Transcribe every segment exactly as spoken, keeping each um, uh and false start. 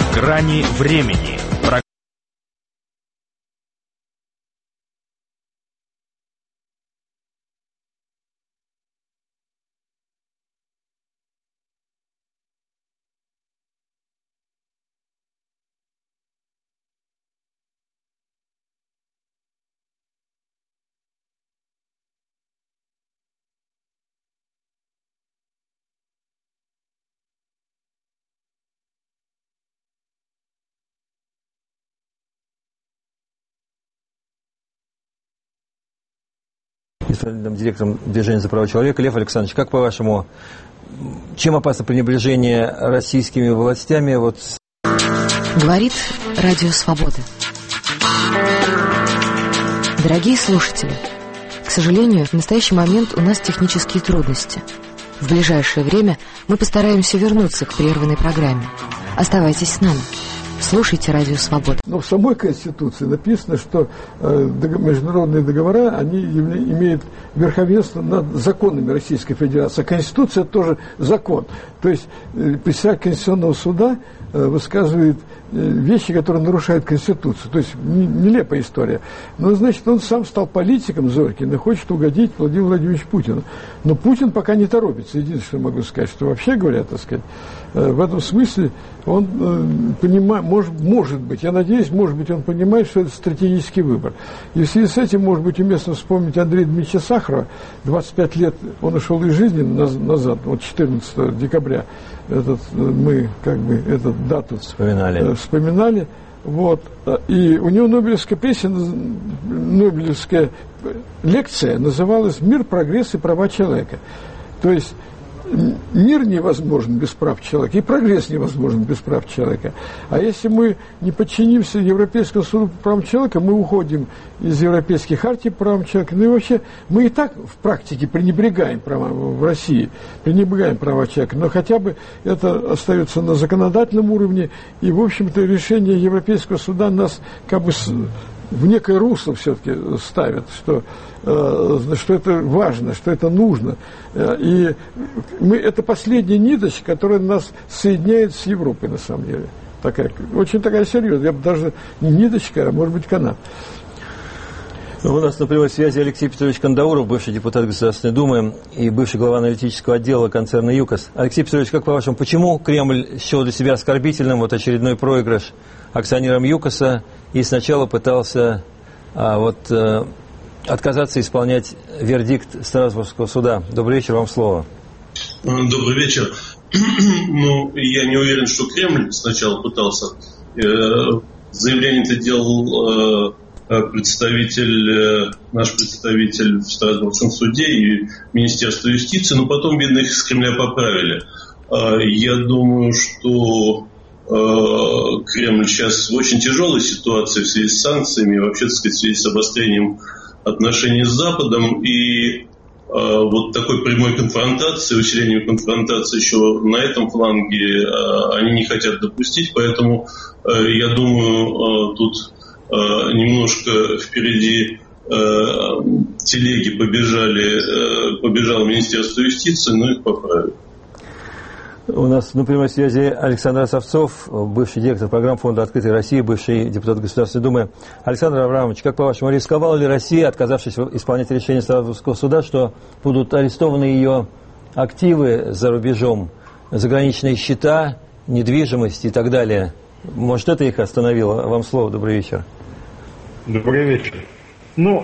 «Грани времени». Исполнительным директором движения за права человека. Лев Александрович, как по-вашему, чем опасно пренебрежение российскими властями? Вот... Говорит Радио Свобода. Дорогие слушатели, к сожалению, в настоящий момент у нас технические трудности. В ближайшее время мы постараемся вернуться к прерванной программе. Оставайтесь с нами. Слушайте Радио Свобода. Но в самой Конституции написано, что э, международные договора, они имеют верховенство над законами Российской Федерации. А Конституция тоже закон. То есть э, председатель Конституционного суда э, высказывает э, вещи, которые нарушают Конституцию. То есть нелепая история. Но, значит, он сам стал политиком Зорькин и хочет угодить Владимиру Владимировичу Путину. Но Путин пока не торопится. Единственное, что могу сказать, что вообще говоря, так сказать, э, в этом смысле он э, понимает, может, может быть, я надеюсь, может быть, он понимает, что это стратегический выбор. И в связи с этим, может быть, уместно вспомнить Андрея Дмитриевича Сахарова. двадцать пять лет он ушел из жизни назад, вот четырнадцатого декабря, этот, мы как бы эту дату вспоминали. вспоминали. Вот. И у него Нобелевская песня, Нобелевская лекция называлась «Мир, прогресс и права человека». То есть мир невозможен без прав человека, и прогресс невозможен без прав человека. А если мы не подчинимся Европейскому суду по правам человека, мы уходим из Европейской хартии по правам человека. Ну и вообще, мы и так в практике пренебрегаем права в России, пренебрегаем права человека, но хотя бы это остается на законодательном уровне, и, в общем-то, решение Европейского суда нас как бы в некое русло все-таки ставят, что, э, что это важно, что это нужно. И мы, это последняя ниточка, которая нас соединяет с Европой, на самом деле. Такая, очень такая серьезная. Я бы даже не ниточка, а может быть канат. У нас на прямой связи Алексей Петрович Кандауров, бывший депутат Государственной Думы и бывший глава аналитического отдела концерна ЮКОС. Алексей Петрович, как по-вашему, почему Кремль счел для себя оскорбительным вот очередной проигрыш акционерам ЮКОСа и сначала пытался а, вот, а, отказаться исполнять вердикт Страсбургского суда? Добрый вечер, вам слово. Добрый вечер. Ну, я не уверен, что Кремль сначала пытался. Заявление это делал представитель, наш представитель в Страсбургском суде и Министерство юстиции, но потом, видно, их с Кремля поправили. Я думаю, что Кремль сейчас в очень тяжелой ситуации в связи с санкциями, вообще, так сказать, в связи с обострением отношений с Западом, и вот такой прямой конфронтации, усилением конфронтации еще на этом фланге они не хотят допустить, поэтому я думаю, тут немножко впереди телеги побежали, побежало Министерство юстиции, но их поправили. У нас на прямой связи Александр Осовцов, бывший директор программ Фонда Открытой России, бывший депутат Государственной Думы. Александр Аврамович, как по-вашему, рисковала ли Россия, отказавшись исполнять решение Страсбургского суда, что будут арестованы ее активы за рубежом, заграничные счета, недвижимость и так далее? Может, это их остановило? Вам слово. Добрый вечер. Добрый вечер. Ну,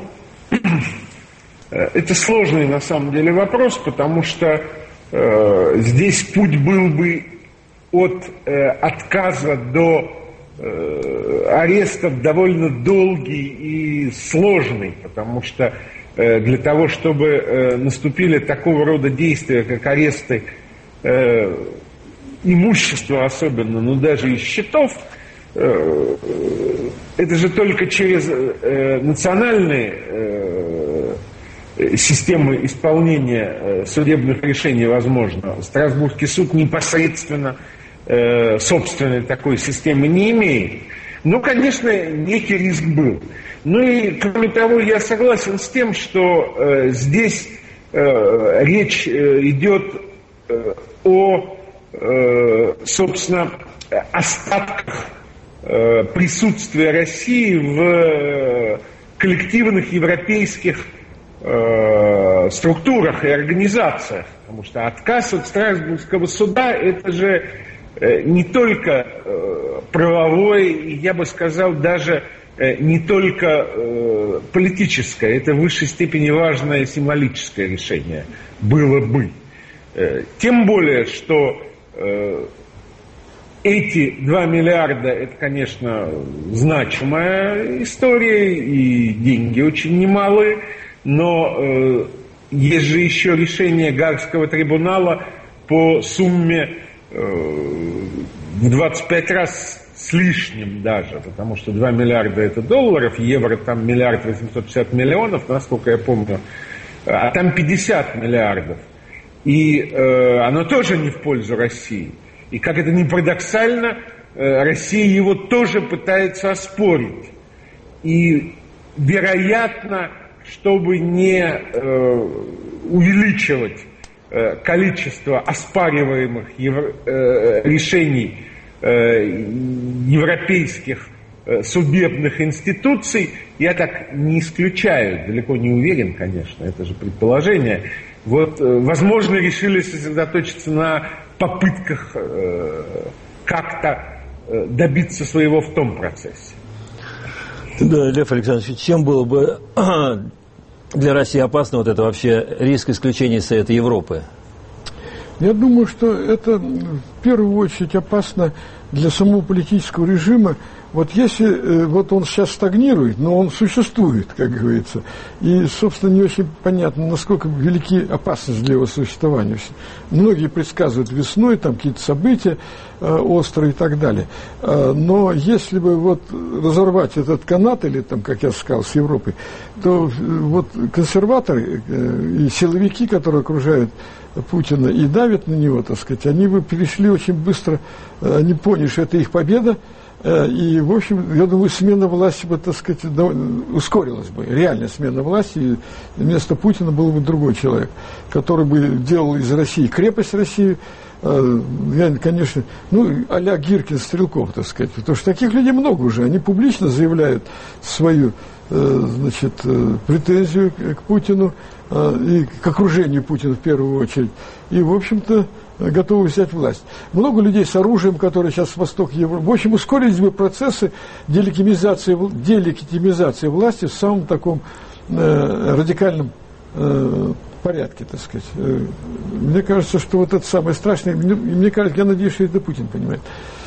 это сложный на самом деле вопрос, потому что э, здесь путь был бы от э, отказа до э, арестов довольно долгий и сложный, потому что э, для того, чтобы э, наступили такого рода действия, как аресты э, имущества особенно, но даже и счетов, э, это же только через э, национальные э, системы исполнения э, судебных решений возможно. Страсбургский суд непосредственно э, собственной такой системы не имеет. Ну, конечно, некий риск был. Ну и, кроме того, я согласен с тем, что э, здесь э, речь э, идет э, о собственно, остатках присутствия России в коллективных европейских структурах и организациях. Потому что отказ от Страсбургского суда – это же не только правовой, я бы сказал, даже не только политическое, это в высшей степени важное символическое решение было бы. Тем более, что эти два миллиарда – это, конечно, значимая история, и деньги очень немалые, но есть же еще решение Гаагского трибунала по сумме в двадцать пять раз с лишним даже, потому что два миллиарда это долларов, евро там миллиард восемьсот пятьдесят миллионов, насколько я помню, а там пятьдесят миллиардов. И э, оно тоже не в пользу России. И как это ни парадоксально, э, Россия его тоже пытается оспорить. И, вероятно, чтобы не э, увеличивать э, количество оспариваемых евро, э, решений э, европейских э, судебных институций, я так не исключаю, далеко не уверен, конечно, это же предположение. Вот, э, возможно, решили сосредоточиться на попытках э, как-то э, добиться своего в том процессе. Да, Лев Александрович, чем было бы для России опасно вот это вообще риск исключения из Совета Европы? Я думаю, что это в первую очередь опасно для самого политического режима. Вот если вот он сейчас стагнирует, но он существует, как говорится, и, собственно, не очень понятно, насколько велики опасности для его существования. Многие предсказывают весной там какие-то события э, острые и так далее. Э, но если бы вот разорвать этот канат, или там, как я сказал, с Европой, то э, вот консерваторы э, и силовики, которые окружают Путина и давят на него, так сказать, они бы перешли очень быстро, э, они поняли, что это их победа. И, в общем, я думаю, смена власти бы, так сказать, ускорилась бы. Реальная смена власти, и вместо Путина был бы другой человек, который бы делал из России крепость России. Я, конечно, ну, а-ля Гиркин, Стрелков, так сказать. Потому что таких людей много уже. Они публично заявляют свою, значит, претензию к Путину и к окружению Путина в первую очередь. И, в общем-то, готовы взять власть. Много людей с оружием, которые сейчас в восток Европы. В общем, ускорились бы процессы делегитимизации, делегитимизации власти в самом таком э, радикальном э, порядке, так сказать. Э, мне кажется, что вот это самое страшное. Мне, мне кажется, я надеюсь, что это Путин понимает.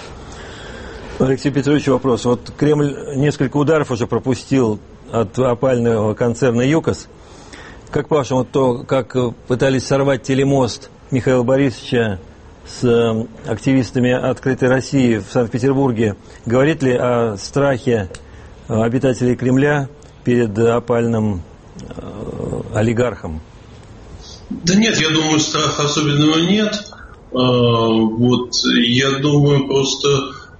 Алексей Петрович, вопрос. Вот Кремль несколько ударов уже пропустил от опального концерна ЮКОС. Как по-вашему, то, как пытались сорвать телемост Михаила Борисовича с активистами «Открытой России» в Санкт-Петербурге, говорит ли о страхе обитателей Кремля перед опальным олигархом? Да нет, я думаю, страха особенного нет. Вот, я думаю, просто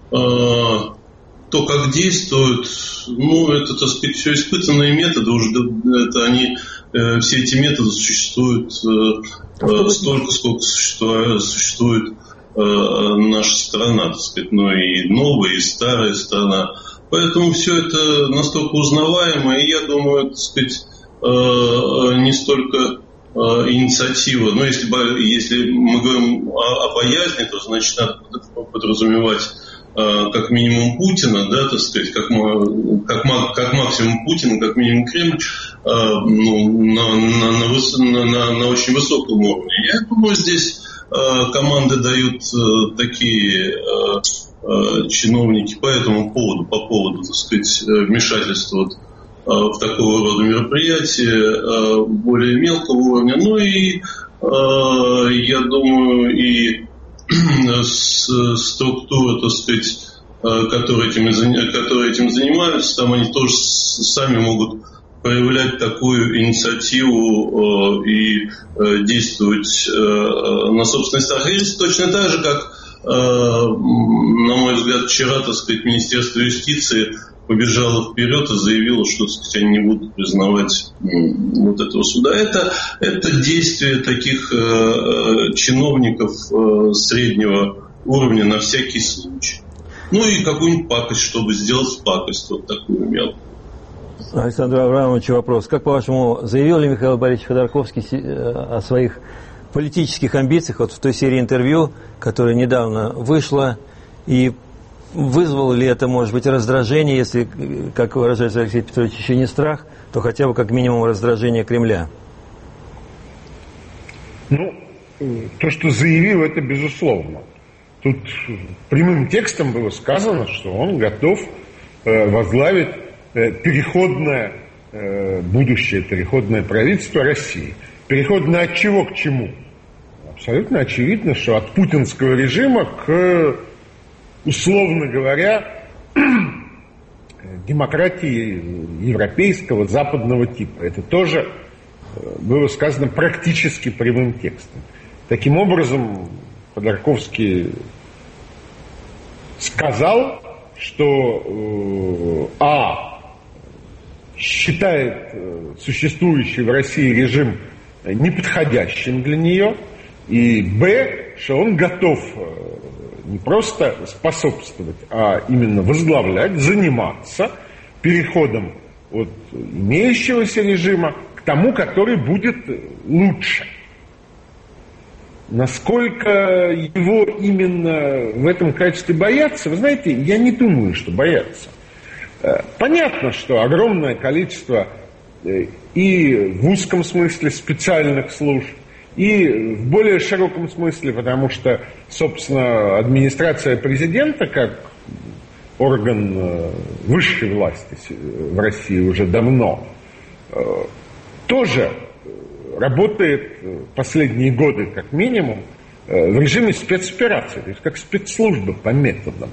то, как действуют, ну, это, так сказать, все испытанные методы, уже это они, все эти методы существуют столько, сколько существует, существует наша страна, так сказать, ну и новая, и старая страна. Поэтому все это настолько узнаваемо, и я думаю, так сказать, не столько инициатива, но если, если мы говорим о, о боязни, то значит надо подразумевать как минимум Путина, да, так сказать, как, как, как максимум Путина, как минимум Кремль, ну, на, на, на, на, на очень высоком уровне. Я думаю, здесь команды дают такие чиновники по этому поводу, по поводу, так сказать, вмешательства вот в такого рода мероприятия более мелкого уровня. Ну и я думаю, и структура, так сказать, которые этим, которые этим занимаются, там они тоже сами могут проявлять такую инициативу и действовать на собственный страх и риск, точно так же, как, на мой взгляд, вчера, так сказать, Министерство юстиции побежала вперед и заявила, что, так сказать, они не будут признавать вот этого суда. Это, это действие таких э, чиновников э, среднего уровня на всякий случай. Ну и какую-нибудь пакость, чтобы сделать пакость вот такую мелкую. Александр Аврамович, вопрос. Как, по-вашему, заявил ли Михаил Борисович Ходорковский о своих политических амбициях вот в той серии интервью, которая недавно вышла, и вызвало ли это, может быть, раздражение, если, как выражается Алексей Петрович, еще не страх, то хотя бы как минимум раздражение Кремля? Ну, то, что заявил, это безусловно. Тут прямым текстом было сказано, что он готов э, возглавить э, переходное, э, будущее переходное правительство России. Переходное от чего к чему? Абсолютно очевидно, что от путинского режима к, условно говоря, демократии европейского, западного типа. Это тоже было сказано практически прямым текстом. Таким образом, Ходорковский сказал, что э, а. считает э, существующий в России режим неподходящим для нее, и б. что он готов э, не просто способствовать, а именно возглавлять, заниматься переходом от имеющегося режима к тому, который будет лучше. Насколько его именно в этом качестве боятся, вы знаете, я не думаю, что боятся. Понятно, что огромное количество и в узком смысле специальных служб, и в более широком смысле, потому что, собственно, администрация президента, как орган высшей власти в России уже давно, тоже работает последние годы, как минимум, в режиме спецоперации, то есть как спецслужба по методам.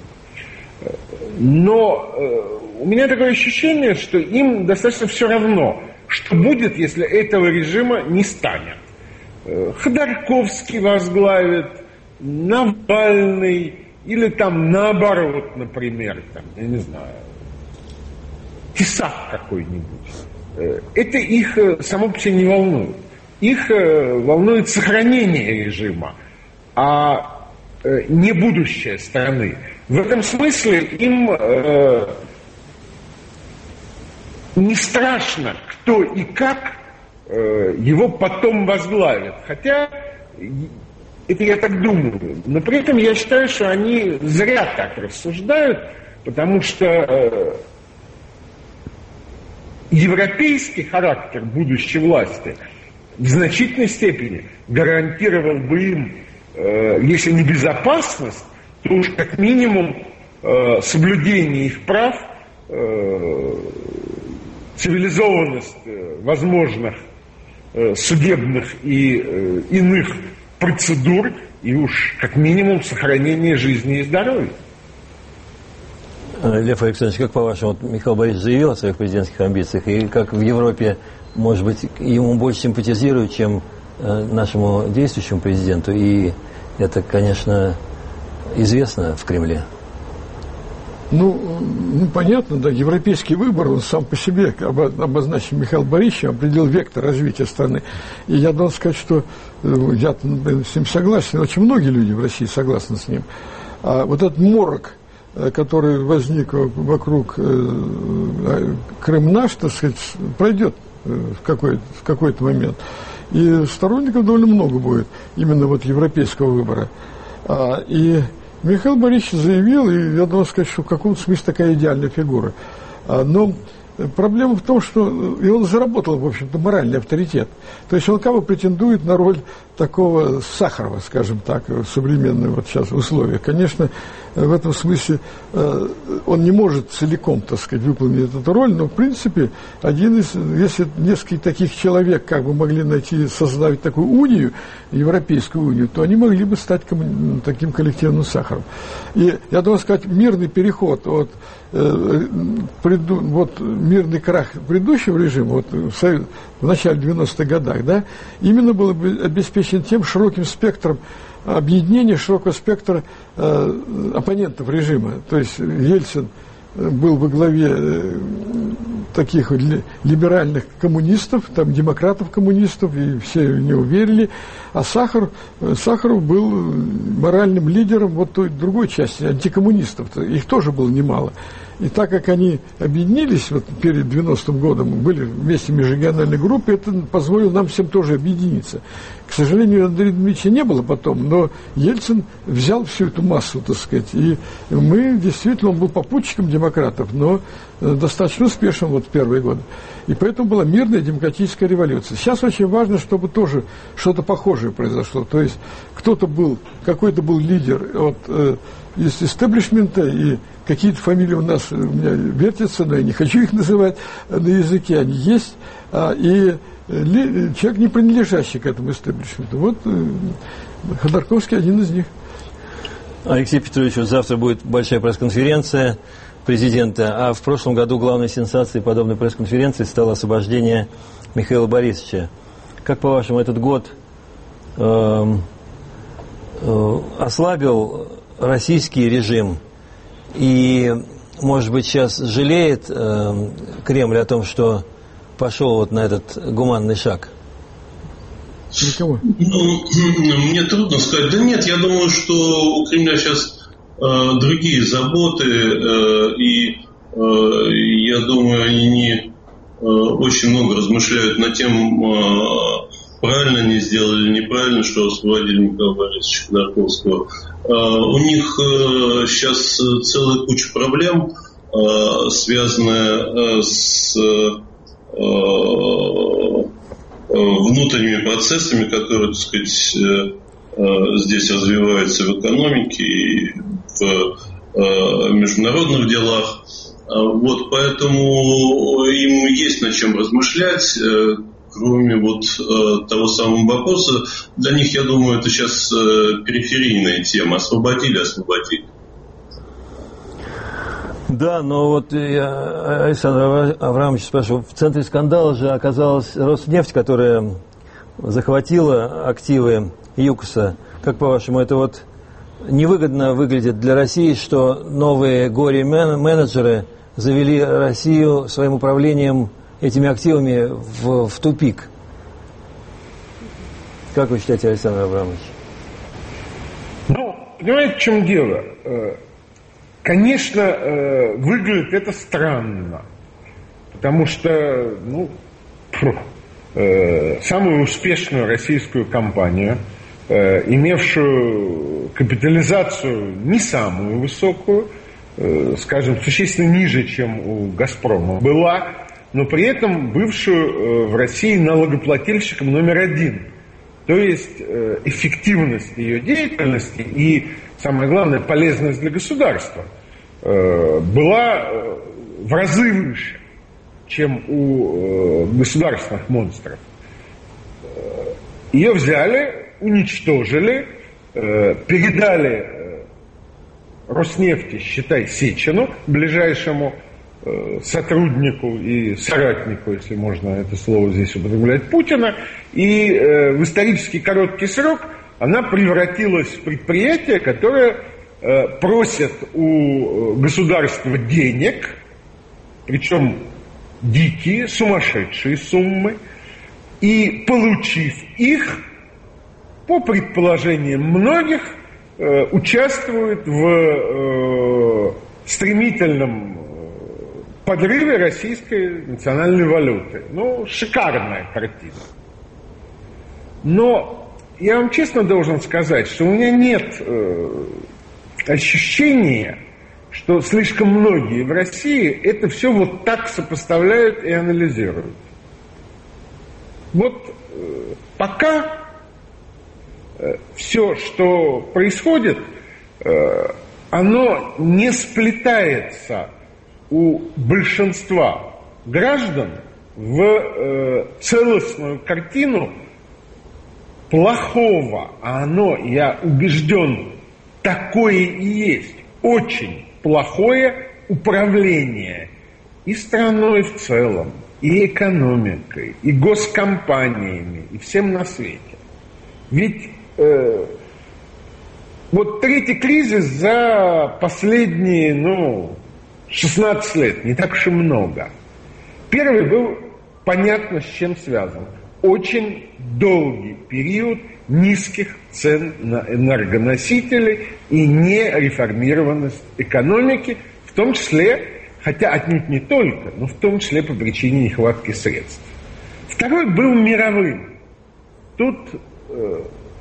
Но у меня такое ощущение, что им достаточно все равно, что будет, если этого режима не станет. Ходорковский возглавит, Навальный, или там наоборот, например, там, я не знаю, Тесак какой-нибудь. Это их само по себе не волнует. Их волнует сохранение режима, а не будущее страны. В этом смысле им э, не страшно, кто и как э, его потом возглавит. Хотя, это я так думаю. Но при этом я считаю, что они зря так рассуждают, потому что э, европейский характер будущей власти в значительной степени гарантировал бы им, э, если не безопасность, то уж как минимум э, соблюдение их прав, э, цивилизованность э, возможных э, судебных и э, иных процедур, и уж как минимум сохранение жизни и здоровья. Лев Александрович, как по-вашему, вот Михаил Борисович заявил о своих президентских амбициях, и как в Европе, может быть, ему больше симпатизируют, чем э, нашему действующему президенту, и это, конечно, известно в Кремле? Ну, ну, понятно, да, европейский выбор, он сам по себе, обозначен Михаил Борисовичем, определил вектор развития страны. И я должен сказать, что я с ним согласен, очень многие люди в России согласны с ним. А вот этот морок, который возник вокруг Крым наш, так сказать, пройдет в какой-то, в какой-то момент. И сторонников довольно много будет именно вот европейского выбора. А, и Михаил Борисович заявил, и я должен сказать, что в каком-то смысле такая идеальная фигура. А, но проблема в том, что и он заработал, в общем-то, моральный авторитет. То есть он как бы претендует на роль такого Сахарова, скажем так, в современных вот сейчас условиях. Конечно, в этом смысле он не может целиком, так сказать, выполнить эту роль, но, в принципе, один из, если несколько таких человек как бы могли найти, создать такую унию, европейскую унию, то они могли бы стать комму... таким коллективным Сахаром. И я должен сказать, мирный переход от э, преду... вот, мирный крах предыдущего режима, вот в, Совет... в начале девяностых годах, да, именно был обеспечен тем широким спектром объединения, широкого спектра э, оппонентов режима. То есть Ельцин был во главе таких либеральных коммунистов, там демократов-коммунистов, и все в него верили. А Сахаров, Сахаров был моральным лидером вот той другой части, антикоммунистов. Их тоже было немало. И так как они объединились вот перед девяностым годом, были вместе в межрегиональной группе, это позволило нам всем тоже объединиться. К сожалению, Андрея Дмитриевича не было потом, но Ельцин взял всю эту массу, так сказать. И мы, действительно, он был попутчиком демократов, но достаточно успешным вот в первые годы. И поэтому была мирная демократическая революция. Сейчас очень важно, чтобы тоже что-то похожее произошло. То есть кто-то был, какой-то был лидер от, э, из истеблишмента, и какие-то фамилии у нас у меня вертятся, но я не хочу их называть на языке, они есть. А, и ли, человек, не принадлежащий к этому истеблишменту. Вот э, Ходорковский один из них. Алексей Петрович, вот завтра будет большая пресс-конференция президента, а в прошлом году главной сенсацией подобной пресс-конференции стало освобождение Михаила Борисовича. Как, по-вашему, этот год э, э, ослабил российский режим? И, может быть, сейчас жалеет э, Кремль о том, что пошел вот на этот гуманный шаг? Ну, мне трудно сказать. Да нет, я думаю, что у Кремля сейчас э, другие заботы, э, и э, я думаю, они не э, очень много размышляют над тем, э, правильно они сделали или неправильно, что освободили Михаила Борисовича Ходорковского. Э, у них э, сейчас целая куча проблем, э, связанная э, с э, внутренними процессами, которые, так сказать, здесь развиваются в экономике и в международных делах. Вот, поэтому им есть над чем размышлять, кроме вот того самого вопроса. Для них, я думаю, это сейчас периферийная тема. Освободили, освободили. Да, но вот я Александр Аврамович спрашивал, в центре скандала же оказалась Роснефть, которая захватила активы ЮКОСа. Как по-вашему, это вот невыгодно выглядит для России, что новые горе-менеджеры завели Россию своим управлением этими активами в, в тупик? Как вы считаете, Александр Аврамович? Ну, понимаете, в чем дело? Конечно, выглядит это странно, потому что, ну, самую успешную российскую компанию, имевшую капитализацию не самую высокую, скажем, существенно ниже, чем у «Газпрома» была, но при этом бывшую в России налогоплательщиком номер один. То есть эффективность ее деятельности и, самое главное, полезность для государства была в разы выше, чем у государственных монстров. Ее взяли, уничтожили, передали Роснефти, считай, Сечину, ближайшему сотруднику и соратнику, если можно это слово здесь употреблять, Путина, и в исторически короткий срок она превратилась в предприятие, которое просит у государства денег, причем дикие, сумасшедшие суммы, и, получив их, по предположениям многих, участвует в стремительном подрыве российской национальной валюты. Ну, шикарная картина. Но я вам честно должен сказать, что у меня нет э, ощущения, что слишком многие в России это все вот так сопоставляют и анализируют. Вот э, пока э, все, что происходит, э, оно не сплетается у большинства граждан в э, целостную картину плохого, а оно, я убежден, такое и есть, очень плохое управление и страной в целом, и экономикой, и госкомпаниями, и всем на свете. Ведь э, вот третий кризис за последние, ну, шестнадцать лет, не так уж и много. Первый был понятно, с чем связан. Очень долгий период низких цен на энергоносители и нереформированность экономики, в том числе, хотя отнюдь не только, но в том числе по причине нехватки средств. Второй был мировым. Тут э,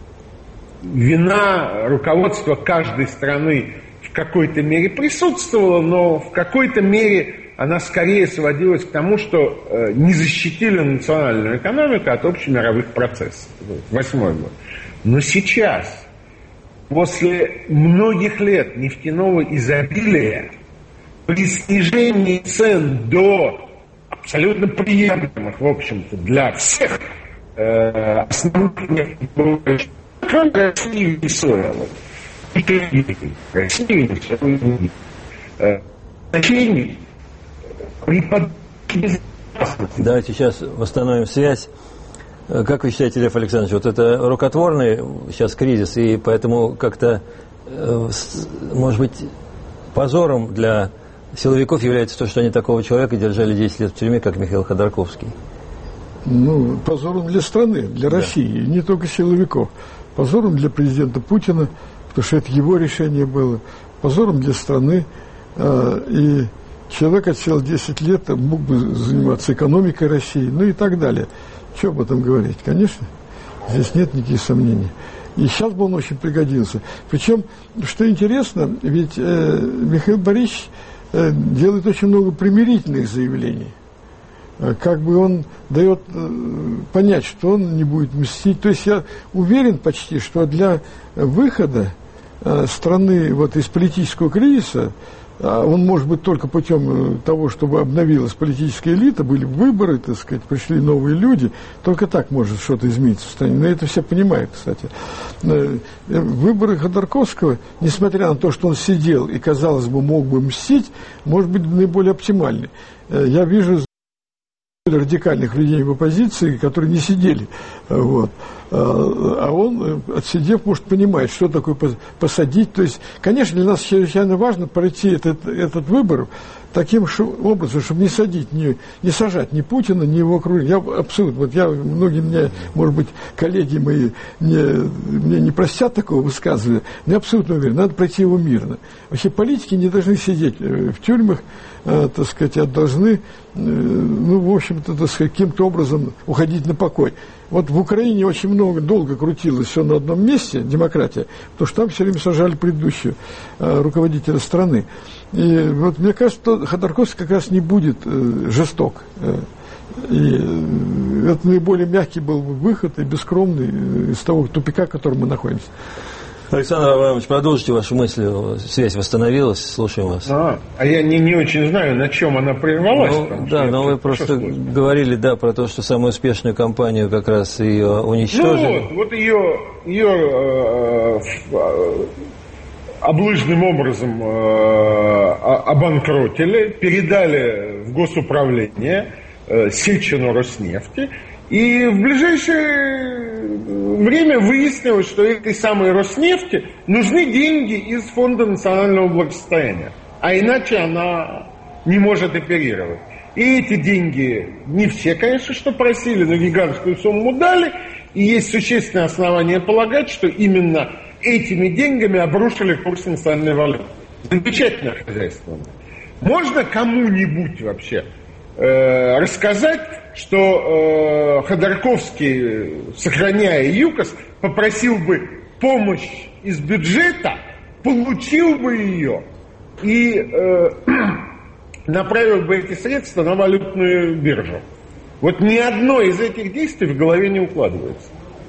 вина руководства каждой страны в какой-то мере присутствовала, но в какой-то мере она скорее сводилась к тому, что э, не защитили национальную экономику от общемировых процессов. Восьмой год. Но сейчас, после многих лет нефтяного изобилия, при снижении цен до абсолютно приемлемых, в общем-то, для всех э, основных нефтепродуктов, кроме России и Соя, России и Соя, значений при поддержке безопасности. Давайте сейчас восстановим связь. Как вы считаете, Лев Александрович, вот это рукотворный сейчас кризис, и поэтому как-то, может быть, позором для силовиков является то, что они такого человека держали десять лет в тюрьме, как Михаил Ходорковский? Ну, позором для страны, для да. России, не только силовиков. Позором для президента Путина, потому что это его решение было. Позором для страны. И человек отсел десять лет, мог бы заниматься экономикой России, ну и так далее. Что об этом говорить? Конечно, здесь нет никаких сомнений. И сейчас бы он очень пригодился. Причем, что интересно, ведь э, Михаил Борисович э, делает очень много примирительных заявлений. Э, как бы он дает э, понять, что он не будет мстить. То есть я уверен почти, что для выхода э, страны вот, из политического кризиса, он может быть только путем того, чтобы обновилась политическая элита, были выборы, так сказать, пришли новые люди, только так может что-то измениться в стране. Но это все понимают, кстати. Выборы Ходорковского, несмотря на то, что он сидел и, казалось бы, мог бы мстить, может быть наиболее оптимальны. Я вижу радикальных людей в оппозиции, которые не сидели. Вот. А он, отсидев, может понимать, что такое посадить. То есть, конечно, для нас чрезвычайно важно пройти этот, этот выбор таким образом, чтобы не садить, не, не сажать ни Путина, ни его окружение. Я абсолютно, вот я, многие мне, может быть, коллеги мои не, мне не простят такого высказывания, но я абсолютно уверен, надо пройти его мирно. Вообще политики не должны сидеть в тюрьмах, э, так сказать, а должны, э, ну, в общем-то, так сказать, каким-то образом уходить на покой. Вот в Украине очень много, долго крутилось все на одном месте, демократия, потому что там все время сажали предыдущего э, руководителя страны. И вот мне кажется, что Ходорковский как раз не будет э, жесток. Э, и э, это наиболее мягкий был выход и бескромный э, из того тупика, в котором мы находимся. Александр Аврамович, продолжите вашу мысль, связь восстановилась, слушаем вас. А, а я не, не очень знаю, на чем она прервалась. Ну, да, но вы просто говорили, да, про то, что самую успешную кампанию как раз ее уничтожили. Ну вот, вот ее, ее э, э, облыжным образом э, обанкротили, передали в госуправление э, Сельчину Роснефти. И в ближайшее время выяснилось, что этой самой Роснефти нужны деньги из Фонда национального благосостояния. А иначе она не может оперировать. И эти деньги не все, конечно, что просили, но гигантскую сумму дали. И есть существенное основание полагать, что именно этими деньгами обрушили курс национальной валюты. Замечательное хозяйство. Можно кому-нибудь вообще э, рассказать, что э, Ходорковский, сохраняя ЮКОС, попросил бы помощь из бюджета, получил бы ее и э, направил бы эти средства на валютную биржу. Вот ни одно из этих действий в голове не укладывается.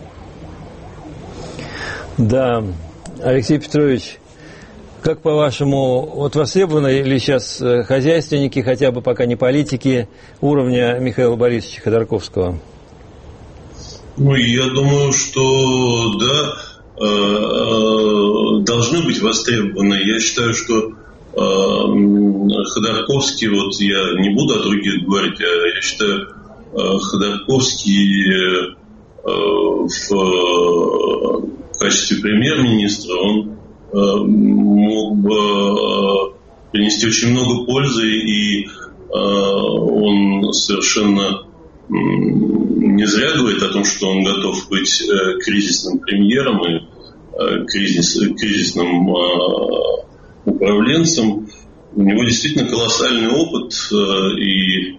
Да, Алексей Петрович, как по-вашему, вот востребованы ли сейчас хозяйственники, хотя бы пока не политики, уровня Михаила Борисовича Ходорковского? Ну, я думаю, что да, должны быть востребованы. Я считаю, что Ходорковский, вот я не буду о других говорить, я считаю, Ходорковский в качестве премьер-министра, он мог бы принести очень много пользы, и он совершенно не зря говорит о том, что он готов быть кризисным премьером и кризис, кризисным управленцем. У него действительно колоссальный опыт и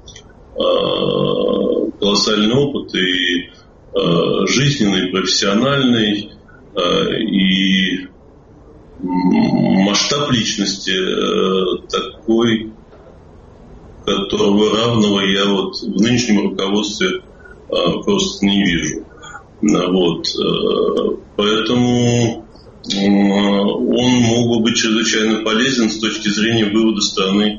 колоссальный опыт и жизненный, профессиональный, и масштаб личности такой, которого равного я вот в нынешнем руководстве просто не вижу. Вот. Поэтому он мог бы быть чрезвычайно полезен с точки зрения вывода страны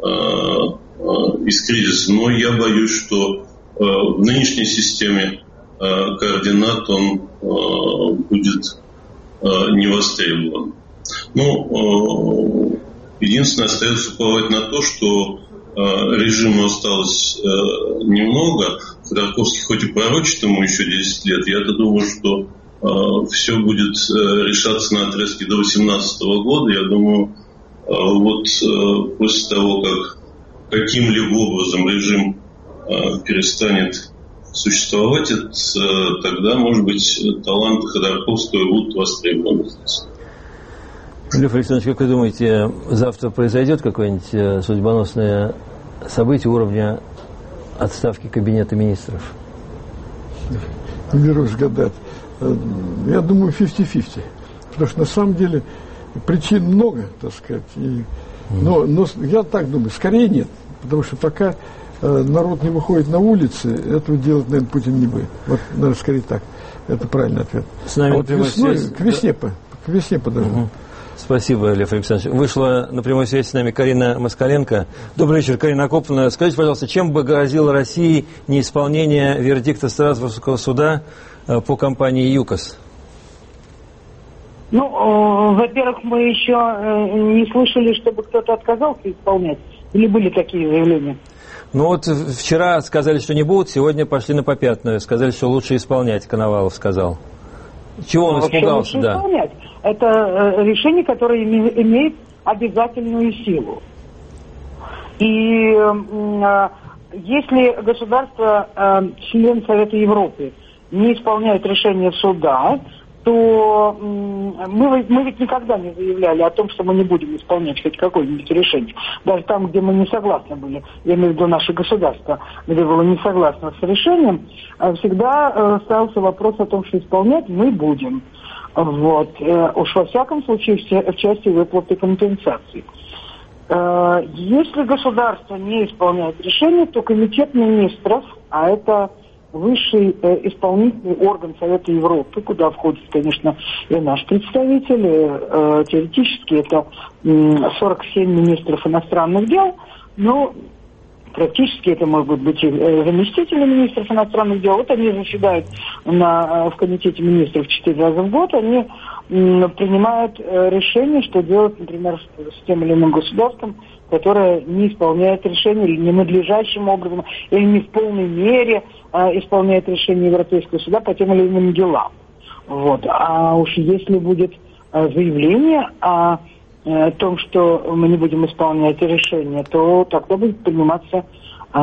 из кризиса. Но я боюсь, что в нынешней системе координат он будет не востребован. Ну, единственное, остается уповать на то, что режиму осталось немного. Ходорковский хоть и пророчит ему еще десять лет, я-то думаю, что все будет решаться на отрезке до две тысячи восемнадцатого года. Я думаю, вот после того, как каким-либо образом режим перестанет существовать, это, тогда, может быть, таланты Ходорковского будут востребованы. Лев Александрович, как вы думаете, завтра произойдет какое-нибудь судьбоносное событие уровня отставки Кабинета министров? Не берусь гадать. Я думаю, пятьдесят-пятьдесят. Потому что на самом деле причин много, так сказать. И, но, но я так думаю, скорее нет. Потому что пока э, народ не выходит на улицы, этого делать, наверное, Путин не будет. Вот, наверное, скорее так. Это правильный ответ. С нами а вот весной, к весне, да. к весне подожду. Угу. Спасибо, Лев Александрович. Вышла на прямой связи с нами Карина Москаленко. Добрый вечер, Карина Акоповна. Скажите, пожалуйста, чем бы грозило России неисполнение вердикта Страсбургского суда по компании ЮКОС? Ну, э, во-первых, мы еще э, не слышали, чтобы кто-то отказался исполнять. Или были такие заявления? Ну вот вчера сказали, что не будут, сегодня пошли на попятную. Сказали, что лучше исполнять, Коновалов сказал. Чего он испугался, да? Исполнять. Это э, решение, которое име, имеет обязательную силу. И э, если государство, э, член Совета Европы, не исполняет решение суда, то э, мы, мы ведь никогда не заявляли о том, что мы не будем исполнять хоть какое-нибудь решение. Даже там, где мы не согласны были, я имею в виду наше государство, где было не согласно с решением, всегда э, ставился вопрос о том, что исполнять мы будем. Вот. Э, уж во всяком случае в, в части выплаты компенсаций. Э, если государство не исполняет решение, то комитет министров, а это высший э, исполнительный орган Совета Европы, куда входит, конечно, и наш представитель, э, теоретически это э, сорок семь министров иностранных дел, но практически это могут быть и заместители министров иностранных дел. Вот они заседают на, в комитете министров четыре раза в год, они м, принимают э, решение, что делать, например, с тем или иным государством, которое не исполняет решение или ненадлежащим образом, или не в полной мере э, исполняет решение Европейского суда по тем или иным делам. Вот. А уж если будет э, заявление о о том, что мы не будем исполнять решение, то тогда будет приниматься э,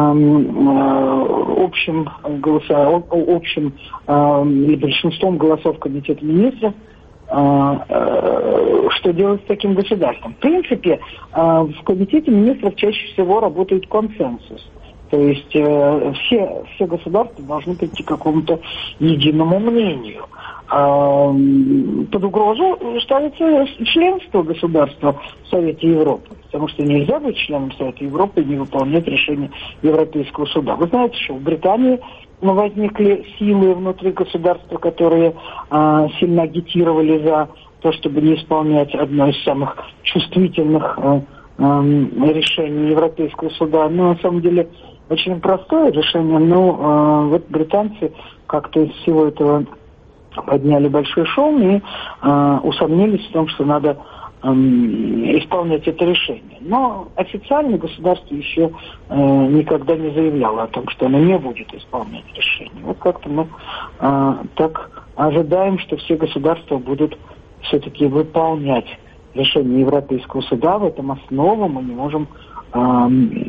э, общим, голоса, общим э, или большинством голосов Комитета министров, э, э, что делать с таким государством. В принципе, э, в Комитете министров чаще всего работает консенсус. То есть э, все, все государства должны прийти к какому-то единому мнению. Э, под угрозу ставится членство государства в Совете Европы, потому что нельзя быть членом Совета Европы и не выполнять решение Европейского суда. Вы знаете, что в Британии возникли силы внутри государства, которые э, сильно агитировали за то, чтобы не исполнять одно из самых чувствительных э, э, решений Европейского суда. Но на самом деле очень простое решение, но э, вот британцы как-то из всего этого подняли большой шум и э, усомнились в том, что надо э, исполнять это решение. Но официально государство еще э, никогда не заявляло о том, что оно не будет исполнять решение. Вот как-то мы э, так ожидаем, что все государства будут все-таки выполнять решения Европейского суда, в этом основу мы не можем... Э,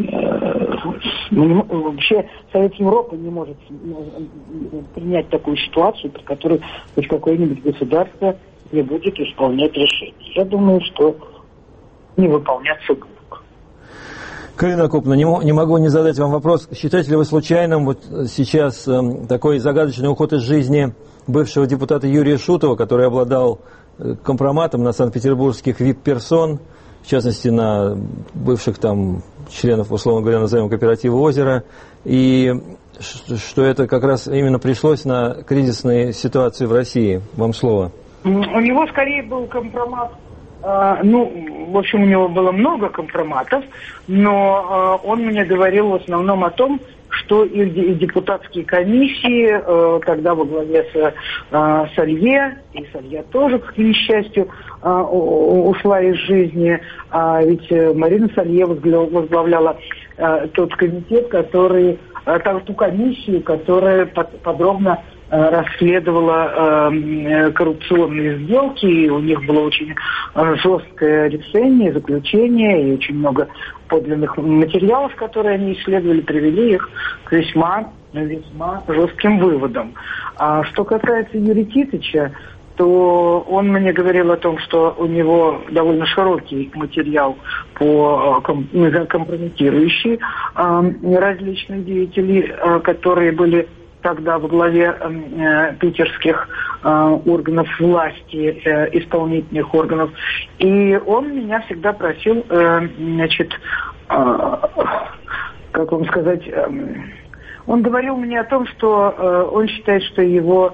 э, мы не, вообще Совет Европы не может принять такую ситуацию, при которой хоть какое-нибудь государство не будет исполнять решение. Я думаю, что не выполняться будет. Карина Акоповна, не, не могу не задать вам вопрос. Считаете ли вы случайным вот сейчас э, такой загадочный уход из жизни бывшего депутата Юрия Шутова, который обладал э, компроматом на санкт-петербургских ви ай пи-персон, в частности, на бывших там членов, условно говоря, назовем кооператива «Озеро», и что это как раз именно пришлось на кризисные ситуации в России? Вам слово. У него скорее был компромат. Ну, в общем, у него было много компроматов, но он мне говорил в основном о том, что и депутатские комиссии, тогда во главе с Салье, и Салье тоже, к несчастью, ушла из жизни, а ведь Марина Салье возглавляла тот комитет, который, ту комиссию, которая подробно расследовала э, коррупционные сделки, и у них было очень э, жесткое решение, заключение, и очень много подлинных материалов, которые они исследовали, привели их к весьма, весьма жестким выводам. А что касается Юрия Титыча, то он мне говорил о том, что у него довольно широкий материал по компрометирующий э, различных деятелей, э, которые были тогда во главе э, питерских э, органов власти, э, исполнительных органов. И он меня всегда просил, э, значит, э, как вам сказать, э, он говорил мне о том, что э, он считает, что его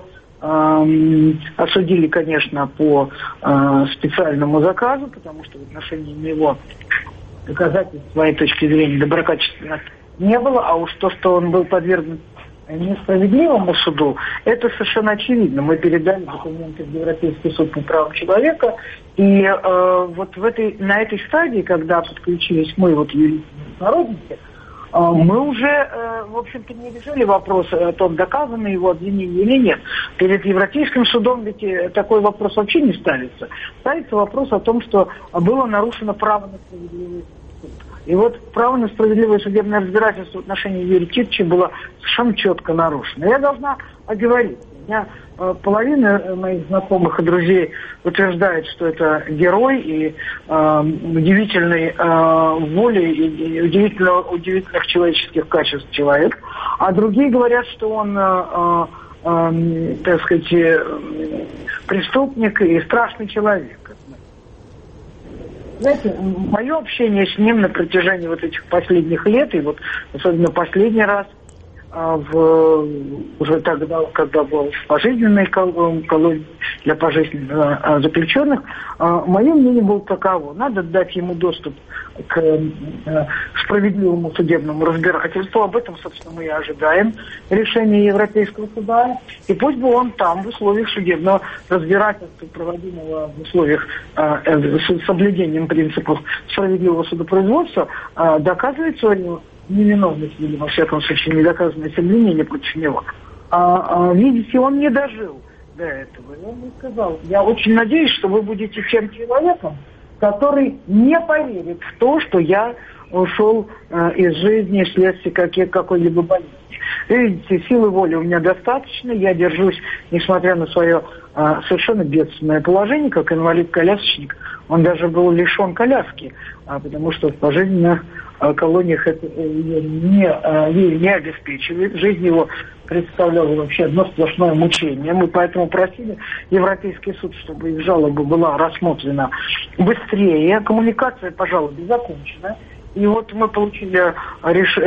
э, осудили, конечно, по э, специальному заказу, потому что в отношении него доказательств, с своей точки зрения, доброкачественных не было, а уж то, что он был подвергнут несправедливому суду, это совершенно очевидно. Мы передали документы в Европейский суд по правам человека, и э, вот в этой, на этой стадии, когда подключились мы, вот юристы-международники, э, мы уже, э, в общем-то, не решили вопрос о том, доказано его обвинение или нет. Перед Европейским судом ведь такой вопрос вообще не ставится. Ставится вопрос о том, что было нарушено право на справедливый суд. И вот право на справедливое судебное разбирательство в отношении Юрия Титыча было совершенно четко нарушено. Я должна оговориться. У меня э, половина моих знакомых и друзей утверждает, что это герой и э, удивительной э, воли и удивительно, удивительных человеческих качеств человек. А другие говорят, что он, э, э, так сказать, э, преступник и страшный человек. Знаете, мое общение с ним на протяжении вот этих последних лет, и вот особенно последний раз, в, уже тогда, когда был в пожизненной колонии для пожизненно заключенных, мое мнение было таково. Надо дать ему доступ к справедливому судебному разбирательству. Об этом, собственно, мы и ожидаем решения Европейского суда. И пусть бы он там, в условиях судебного разбирательства, проводимого в условиях с соблюдением принципов справедливого судопроизводства, доказывает свою невиновность, или, во всяком случае, недоказанное обвинение против него. А, а, видите, он не дожил до этого. И он мне сказал: я очень надеюсь, что вы будете тем человеком, который не поверит в то, что я ушел э, из жизни вследствие какой- какой-либо болезни. Видите, силы воли у меня достаточно, я держусь, несмотря на свое э, совершенно бедственное положение, как инвалид-колясочник. Он даже был лишен коляски, а, потому что в пожизненных э, колониях это э, не, э, не обеспечивает. Жизнь его представляла вообще одно сплошное мучение. Мы поэтому просили Европейский суд, чтобы их жалоба была рассмотрена быстрее. Коммуникация по жалобе закончена. И вот мы получили реш...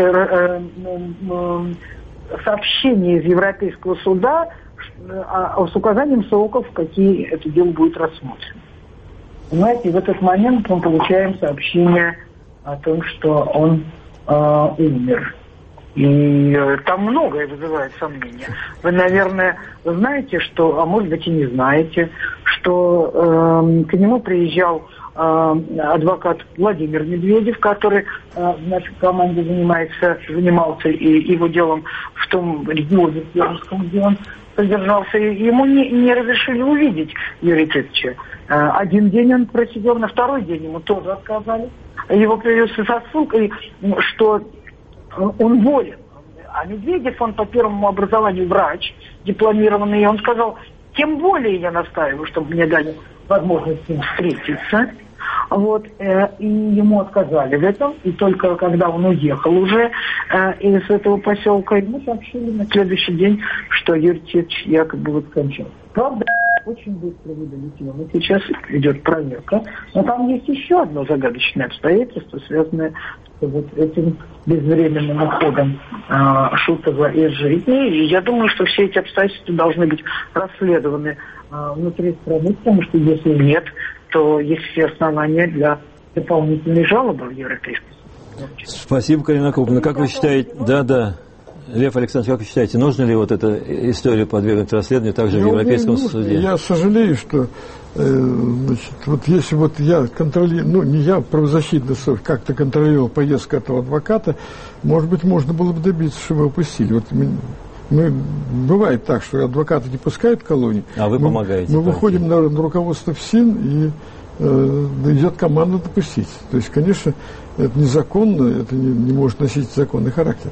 сообщение из Европейского суда с указанием сроков, в какие это дело будет рассмотрено. Понимаете, в этот момент мы получаем сообщение о том, что он э, умер. И там многое вызывает сомнения. Вы, наверное, знаете, что, а может быть и не знаете, что э, к нему приезжал э, адвокат Владимир Медведев, который э, в нашей команде занимается, занимался и его делом в том регионе Пермском, где он содержался. И ему не, не разрешили увидеть Юрия Титовича. Э, один день он просидел, на второй день ему тоже отказали. Его привезли со ссылкой, что он болен. А Медведев, он по первому образованию врач, дипломированный, и он сказал, тем более я настаиваю, чтобы мне дали возможность с ним встретиться. Вот, э, и ему отказали в этом, и только когда он уехал уже э, из этого поселка, ему сообщили на следующий день, что Юрий Титович якобы вот скончался. Правда, очень быстро выдали тело. Сейчас идет проверка. Но там есть еще одно загадочное обстоятельство, связанное с вот этим безвременным уходом э, Шутова из жизни. И я думаю, что все эти обстоятельства должны быть расследованы э, внутри страны, потому что если нет, то есть все основания для дополнительной жалобы в Европейский суд. Спасибо, Карина Крупна. Как вы считаете, да, да, Лев Александрович, как вы считаете, нужно ли вот эта история подвергнуть расследованию также в Европейском суде? Я сожалею, что э, значит, вот если вот я контролирую, ну не я, правозащитный суд, как-то контролировал поездку этого адвоката, может быть, можно было бы добиться, чтобы его пустили. Вот мы, бывает так, что адвокаты не пускают в колонию. А вы мы, помогаете. Мы выходим на, на руководство ФСИН, и э, идет команда допустить. То есть, конечно, это незаконно, это не, не может носить законный характер.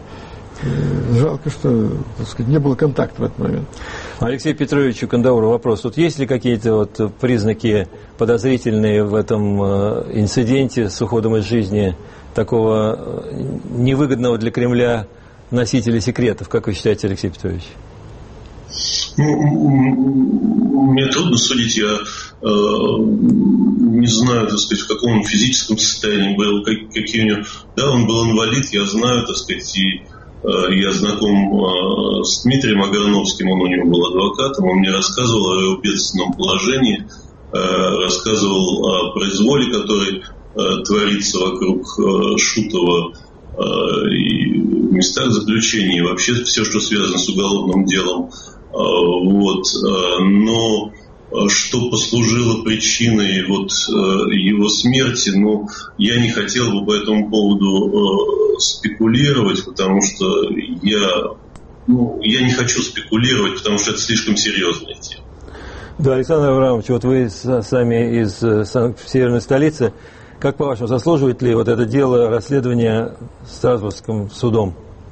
Жалко, что, так сказать, не было контакта в этот момент. Алексей Петрович Кандауру вопрос. Вот есть ли какие-то вот признаки подозрительные в этом э, инциденте с уходом из жизни такого невыгодного для Кремля носителя секретов? Как вы считаете, Алексей Петрович? Ну, мне трудно судить. Я э, не знаю, так сказать, в каком физическом состоянии был, как, какие у него... Да, он был инвалид, я знаю, так сказать, и я знаком с Дмитрием Аграновским, он у него был адвокатом, он мне рассказывал о его бедственном положении, рассказывал о произволе, который творится вокруг Шутова, и в местах заключения, и вообще все, что связано с уголовным делом. Вот. Но что послужило причиной вот его смерти, ну, я не хотел бы по этому поводу спекулировать, потому что я, ну, я не хочу спекулировать, потому что это слишком серьезная тема. Да, Александр Аврамович, вот вы сами из северной столицы, как по-вашему, заслуживает ли вот это дело расследования Страсбургским судом?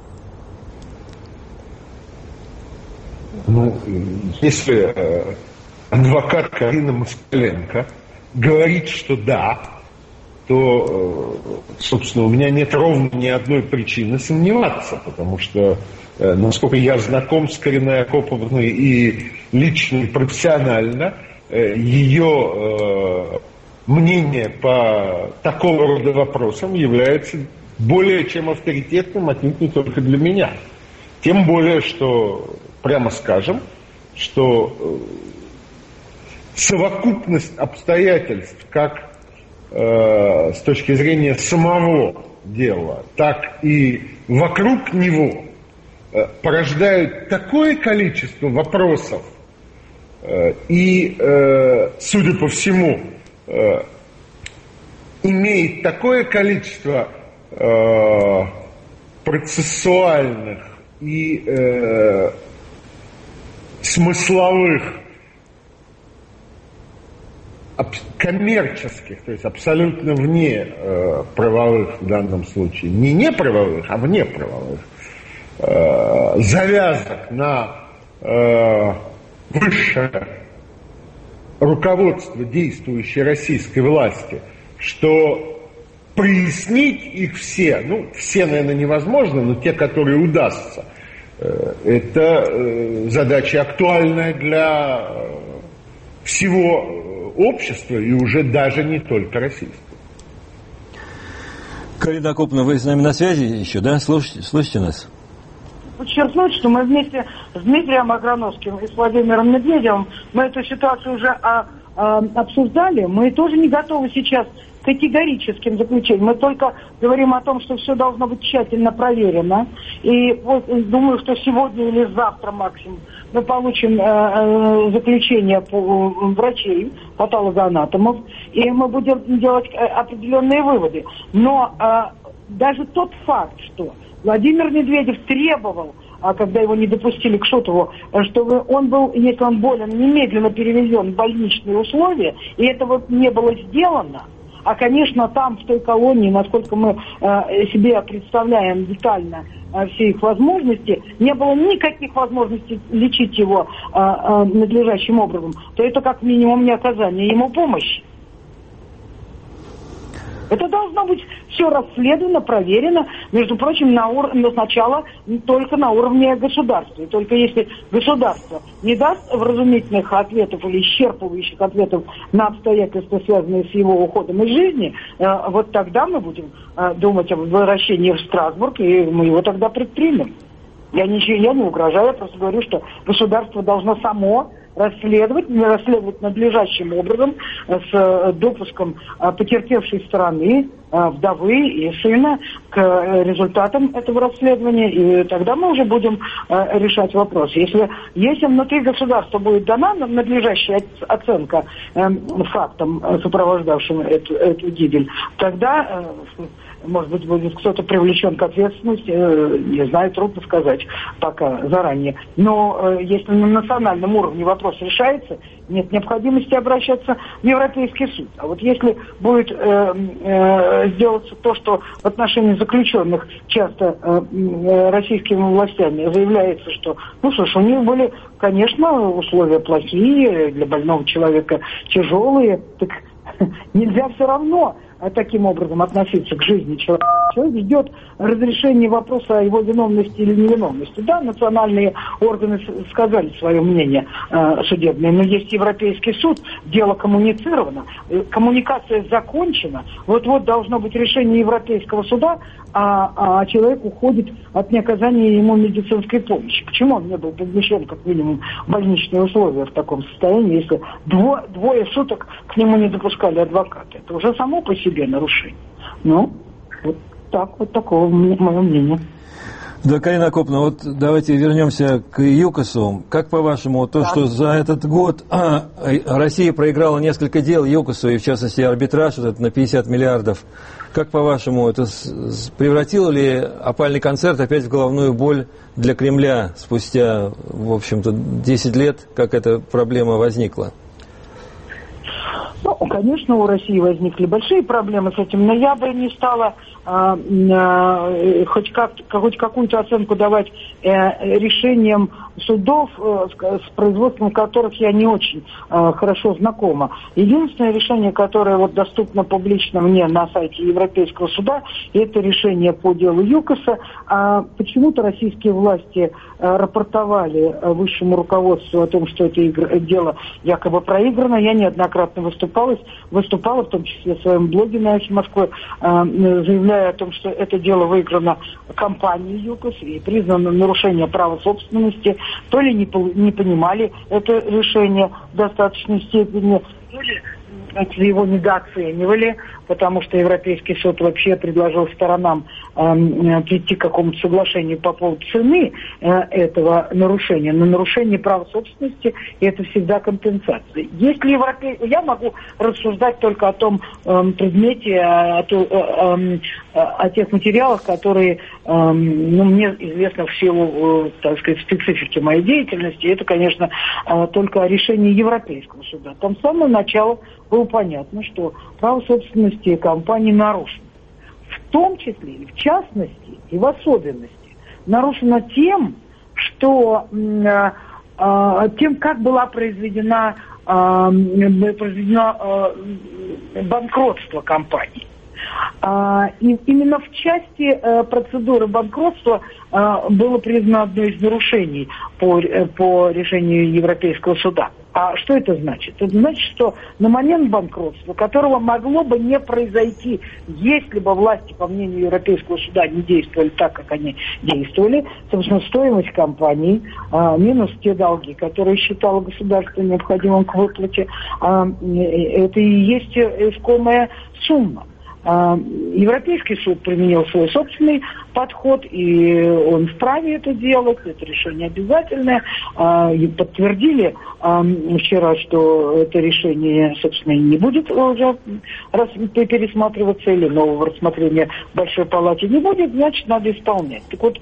Ну, если адвокат Карина Москаленко говорит, что да, то, собственно, у меня нет ровно ни одной причины сомневаться, потому что, насколько я знаком с Кариной Акоповной и лично, и профессионально, ее мнение по такого рода вопросам является более чем авторитетным, отнюдь не только для меня. Тем более, что, прямо скажем, что совокупность обстоятельств, как э, с точки зрения самого дела, так и вокруг него, э, порождают такое количество вопросов э, и, э, судя по всему, э, имеет такое количество э, процессуальных и э, смысловых, коммерческих, то есть абсолютно вне э, правовых в данном случае, не неправовых, а вне правовых, э, завязок на э, высшее руководство действующей российской власти, что прояснить их все, ну, все, наверное, невозможно, но те, которые удастся, э, это э, задача актуальная для э, всего общества и уже даже не только российского. Карина Акоповна, вы с нами на связи еще, да? Слушайте, слышите нас? Подчеркнуть, что мы вместе с Дмитрием Аграновским и с Владимиром Медведевым, мы эту ситуацию уже обсуждали, мы тоже не готовы сейчас к категорическим заключениям. Мы только говорим о том, что все должно быть тщательно проверено. И вот думаю, что сегодня или завтра максимум мы получим э, заключение по, врачей, патологоанатомов, и мы будем делать определенные выводы. Но э, даже тот факт, что Владимир Медведев требовал, а когда его не допустили к Шутову, чтобы он был, если он болен, немедленно перевезен в больничные условия, и этого не было сделано. А, конечно, там, в той колонии, насколько мы э, себе представляем детально э, все их возможности, не было никаких возможностей лечить его э, э, надлежащим образом, то это как минимум не оказание ему помощи. Это должно быть все расследовано, проверено, между прочим, на ур... но сначала только на уровне государства. И только если государство не даст вразумительных ответов или исчерпывающих ответов на обстоятельства, связанные с его уходом из жизни, э, вот тогда мы будем э, думать об возвращении в Страсбург, и мы его тогда предпримем. Я ничего, я не угрожаю, я просто говорю, что государство должно само расследовать, расследовать надлежащим образом с допуском потерпевшей стороны, вдовы и сына к результатам этого расследования, и тогда мы уже будем решать вопрос. Если, если внутри государства будет дана надлежащая оценка фактам, сопровождавшим эту, эту гибель, тогда, может быть, будет кто-то привлечен к ответственности, не знаю, трудно сказать пока заранее. Но если на национальном уровне вопрос решается, нет необходимости обращаться в Европейский суд. А вот если будет э, э, сделаться то, что в отношении заключенных часто э, российскими властями заявляется, что, ну, слушай, у них были, конечно, условия плохие, для больного человека тяжелые, так нельзя все равно таким образом относиться к жизни человека. Человек ждет разрешения вопроса о его виновности или невиновности. Да, национальные органы сказали свое мнение э, судебное, но есть Европейский суд, дело коммуницировано, э, коммуникация закончена, вот-вот должно быть решение Европейского суда, а, а человек уходит от неоказания ему медицинской помощи. Почему он не был помещен, как минимум, в больничные условия в таком состоянии, если дво, двое суток к нему не допускали адвоката? Это уже само по себе нарушение. Ну, вот так, вот такого мое мнение. Да, Карина Акопна, вот давайте вернемся к ЮКОСу. Как по-вашему, то, да. что за этот год а, Россия проиграла несколько дел ЮКОСу, и в частности арбитраж этот на пятьдесят миллиардов, как по-вашему, это превратило ли опальный концерт опять в головную боль для Кремля спустя, в общем-то, десять лет, как эта проблема возникла? Ну, конечно, у России возникли большие проблемы с этим, но я бы не стала э, э, хоть, как, хоть какую-то оценку давать э, решениям судов, э, с, с производством которых я не очень э, хорошо знакома. Единственное решение, которое вот доступно публично мне на сайте Европейского суда, это решение по делу ЮКОСа. А почему-то российские власти э, рапортовали высшему руководству о том, что это игр, дело якобы проиграно. Я неоднократно выступала, выступала, в том числе в своем блоге на «Эхе Москвы», э, заявляя о том, что это дело выиграно компанией ЮКОС и признано нарушение права собственности. То ли не, не понимали это решение в достаточной степени, то ли его недооценивали, потому что Европейский суд вообще предложил сторонам э, прийти к какому-то соглашению по поводу цены э, этого нарушения. Но нарушение права собственности – это всегда компенсация. Если Европе... Я могу рассуждать только о том э, предмете, о, о, о, о тех материалах, которые э, ну, мне известны в силу, э, так сказать, специфики моей деятельности. Это, конечно, э, только о решении Европейского суда. Там с самого начала было понятно, что право собственности компании нарушено. В том числе, и в частности, и в особенности, нарушено тем, что э, э, тем, как была произведена, э, произведено э, банкротство компании. А, и именно в части э, процедуры банкротства э, было признано одно из нарушений по, э, по решению Европейского суда. А что это значит? Это значит, что на момент банкротства, которого могло бы не произойти, если бы власти, по мнению Европейского суда, не действовали так, как они действовали, собственно, стоимость компании а, минус те долги, которые считало государство необходимым к выплате, а, это и есть искомая сумма. Европейский суд применил свой собственный подход, и он вправе это делать, это решение обязательное. И подтвердили вчера, что это решение, собственно, не будет уже пересматриваться, или нового рассмотрения в Большой Палате не будет, значит, надо исполнять. Так вот,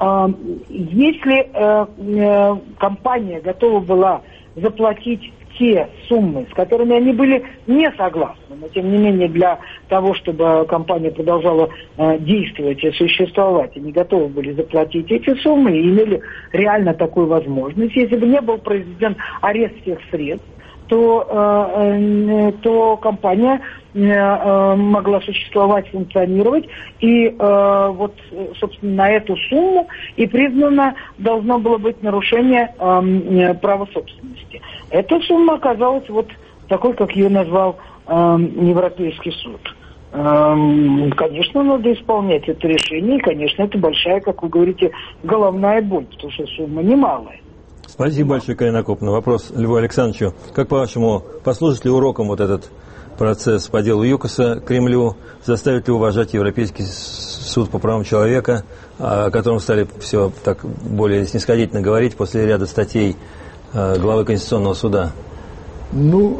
если компания готова была заплатить те суммы, с которыми они были не согласны, но тем не менее для того, чтобы компания продолжала э, действовать и существовать, они готовы были заплатить эти суммы и имели реально такую возможность. Если бы не был произведен арест всех средств, то, э, э, то компания э, э, могла существовать, функционировать, и э, вот, собственно, на эту сумму и признано должно было быть нарушение э, права собственности. Эта сумма оказалась вот такой, как ее назвал э, Европейский суд. Э, конечно, надо исполнять это решение, и, конечно, это большая, как вы говорите, головная боль, потому что сумма немалая. Спасибо большое, Карина Копна. Вопрос Льву Александровичу. Как, по-вашему, послужит ли уроком вот этот процесс по делу ЮКОСа Кремлю? Заставит ли уважать Европейский суд по правам человека, о котором стали все так более снисходительно говорить после ряда статей главы Конституционного суда? Ну,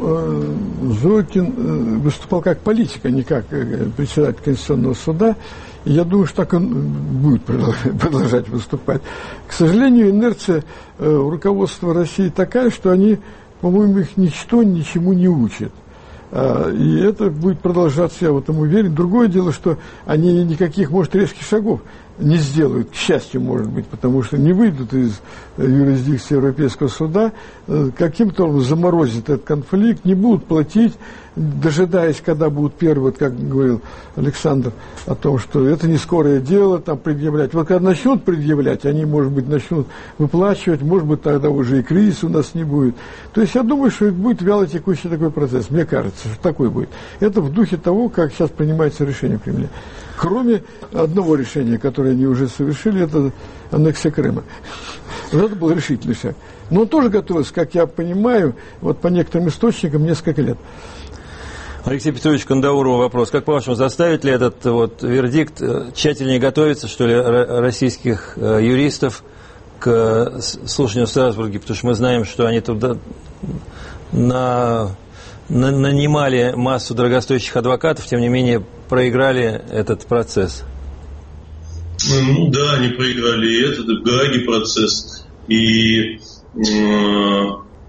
Зойкин выступал как политик, а не как председатель Конституционного суда. И я думаю, что так он будет продолжать выступать. К сожалению, инерция руководства России такая, что они, по-моему, их ничто ничему не учат. И это будет продолжаться, я в этом уверен. Другое дело, что они никаких, может, резких шагов не сделают, к счастью, может быть, потому что не выйдут из юрисдикции Европейского суда, каким-то образом заморозят этот конфликт, не будут платить, дожидаясь, когда будут первые, вот как говорил Александр, о том, что это не скорое дело, там, предъявлять. Вот когда начнут предъявлять, они, может быть, начнут выплачивать, может быть, тогда уже и кризис у нас не будет. То есть я думаю, что это будет вялотекущий такой процесс, мне кажется, что такой будет. Это в духе того, как сейчас принимается решение в Кремле. Кроме одного решения, которое они уже совершили, это аннексия Крыма. Вот это был решительный шаг. Но он тоже готовился, как я понимаю, вот по некоторым источникам, несколько лет. Алексей Петрович Кандауров, вопрос. Как, по-вашему, заставит ли этот вот вердикт тщательнее готовиться, что ли, российских юристов к слушанию в Страсбурге? Потому что мы знаем, что они туда на... нанимали массу дорогостоящих адвокатов, тем не менее проиграли этот процесс. Ну да, они проиграли и этот, и в Гааге процесс. И э,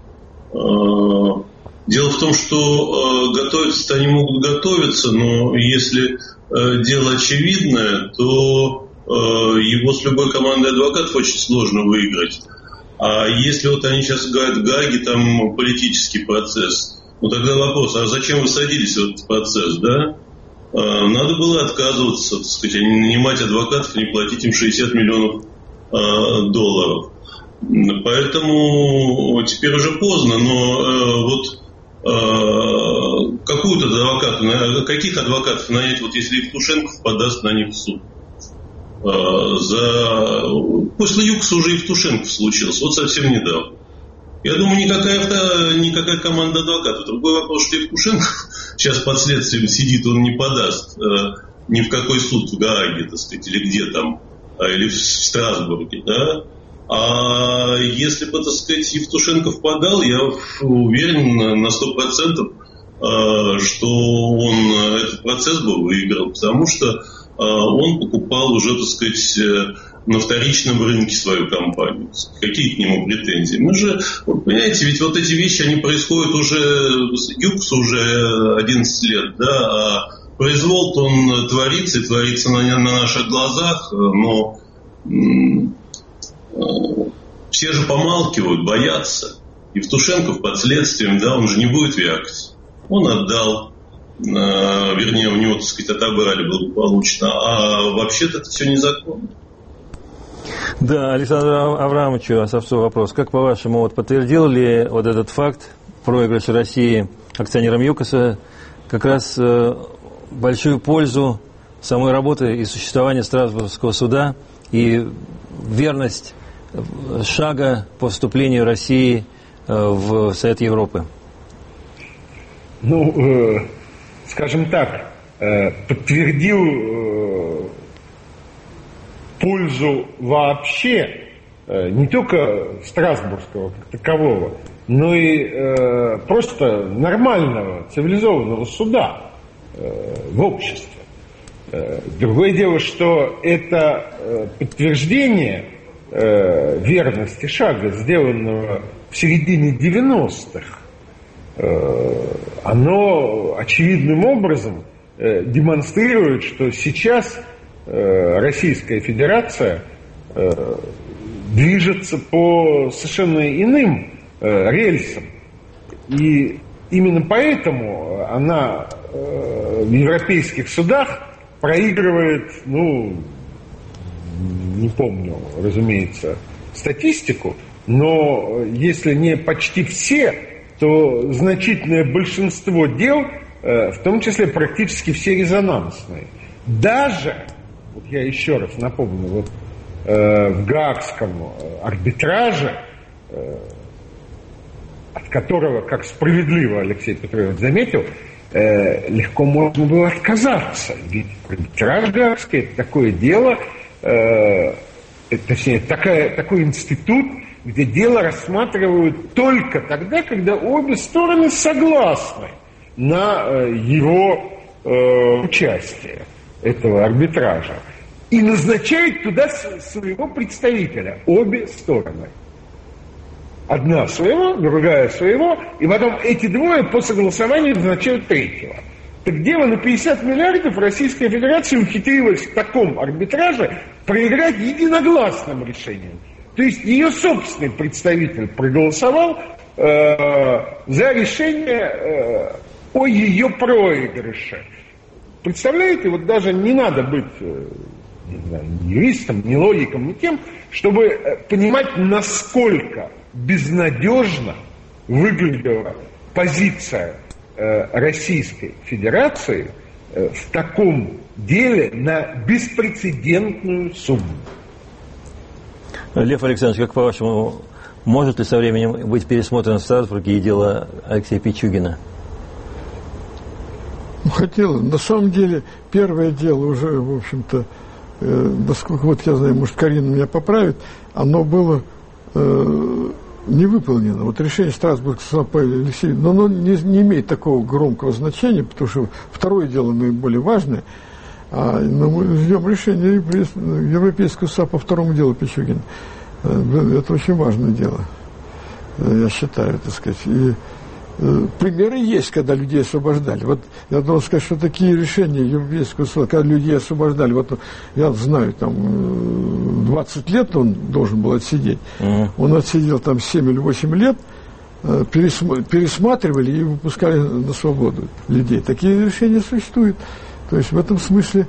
э, дело в том, что э, готовиться-то они могут готовиться, но если э, дело очевидное, то э, его с любой командой адвокатов очень сложно выиграть. А если вот они сейчас говорят в Гааге, там политический процесс, ну тогда вопрос, а зачем вы садились в этот процесс, да? Надо было отказываться, так сказать, не нанимать адвокатов, не платить им шестьдесят миллионов э, долларов. Поэтому теперь уже поздно, но э, вот э, какую-то адвоката, каких адвокатов нанять, вот если Евтушенков подаст на них в суд? Э, за... После ЮКОСа уже Евтушенков случился, вот совсем недавно. Я думаю, никакая, никакая команда адвокатов. Другой вопрос, что Евтушенков сейчас под следствием сидит, он не подаст э, ни в какой суд в Гааге, так сказать, или где там, а, или в Страсбурге, да. А если бы, так сказать, Евтушенков подал, я уверен на сто процентов, э, что он этот процесс бы выиграл, потому что э, он покупал уже, так сказать, э, на вторичном рынке свою компанию. Какие к нему претензии? Мы же, вот, понимаете, ведь вот эти вещи, они происходят уже, ЮКОС уже одиннадцать лет, да, а произвол-то он творится, и творится на, на наших глазах, но м- м- все же помалкивают, боятся. Евтушенков под следствием, да, он же не будет вякать. Он отдал, э- вернее, у него, так сказать, отобрали благополучно, а вообще-то это все незаконно. Да, Александр Аврамовичу Осовцову вопрос. Как, по-вашему, вот подтвердил ли вот этот факт проигрыша России акционерам ЮКОСа как раз э, большую пользу самой работы и существования Страсбургского суда и верность шага по вступлению России э, в Совет Европы? Ну, э, скажем так, э, подтвердил э, пользу вообще э, не только Страсбургского как такового, но и э, просто нормального, цивилизованного суда э, в обществе. Э, другое дело, что это э, подтверждение э, верности шага, сделанного в середине девяностых, э, оно очевидным образом э, демонстрирует, что сейчас э, Российская Федерация э, движется по совершенно иным рельсом. И именно поэтому она э, в европейских судах проигрывает, ну, не помню, разумеется, статистику, но если не почти все, то значительное большинство дел, э, в том числе практически все резонансные. Даже, вот я еще раз напомню, вот э, в Гаагском арбитраже, э, от которого, как справедливо Алексей Петрович заметил, э, легко можно было отказаться. Ведь арбитраж Гаагский – это такое дело, э, точнее, такая, такой институт, где дело рассматривают только тогда, когда обе стороны согласны на э, его э, участие, этого арбитража. И назначают туда своего представителя, обе стороны. Одна своего, другая своего, и потом эти двое по согласованию назначают третьего. Так дело на пятьдесят миллиардов Российская Федерация ухитрилась в таком арбитраже проиграть единогласным решением. То есть ее собственный представитель проголосовал э, за решение э, о ее проигрыше. Представляете, вот даже не надо быть э, не знаю, ни юристом, ни логиком, ни тем, чтобы э, понимать, насколько безнадежно выглядела позиция э, Российской Федерации э, в таком деле на беспрецедентную сумму. Лев Александрович, как по-вашему, может ли со временем быть пересмотрено в Страсбурге и дело Алексея Пичугина? Ну, хотела. На самом деле, первое дело уже, в общем-то, э, насколько вот я знаю, может, Карина меня поправит, оно было э, не выполнено. Вот решение Страсбургского суда по Алексею, но оно не, не имеет такого громкого значения, потому что второе дело наиболее важное. А, но мы ждем решения Европейского суда по второму делу Пичугина. Это очень важное дело, я считаю, так сказать. И э, примеры есть, когда людей освобождали. Вот я должен сказать, что такие решения Европейского суда, когда людей освобождали, вот я знаю, там двадцать лет он должен был отсидеть. Uh-huh. Он отсидел там семь или восемь лет, э, пересма- пересматривали и выпускали на свободу людей. Такие решения существуют. То есть в этом смысле